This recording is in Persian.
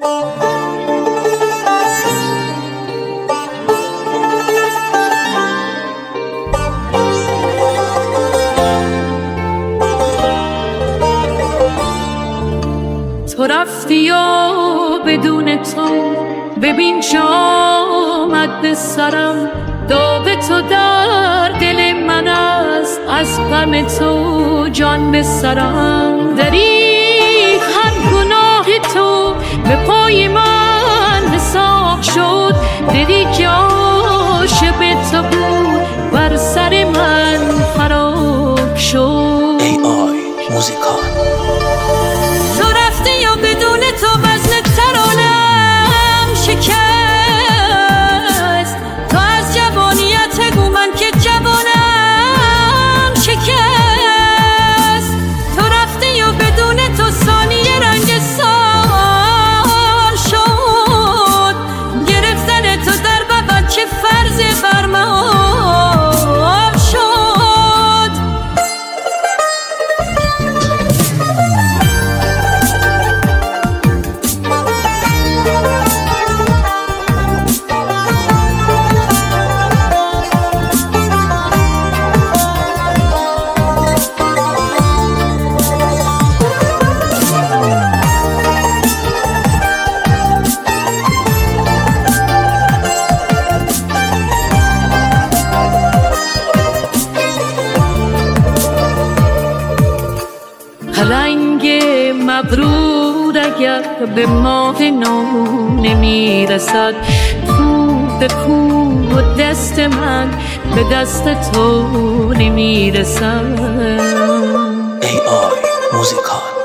تو رفتی و بدون تو ببین چه آمد به سرم، داغ تو در دل من است، از غم تو جان به سرم. دری هر گناه تو به پای من حساب شد، دلی که عاشق تو بود بر سر من خراب شد. ای موزیکال. تو رفتی و بدون تو وزن ترانم شکست، تو از جوانیت گو من که جوانم شکست. تو رفتی و بدون تو ثانیه رنگ سال شد، گرفتن تو در بغل چه فرض بر من شد. رنگ مغرور اگر به ماه نو نمیرسد، کو به کو و دست من به دست تو نمیرسد. ای موزیکال.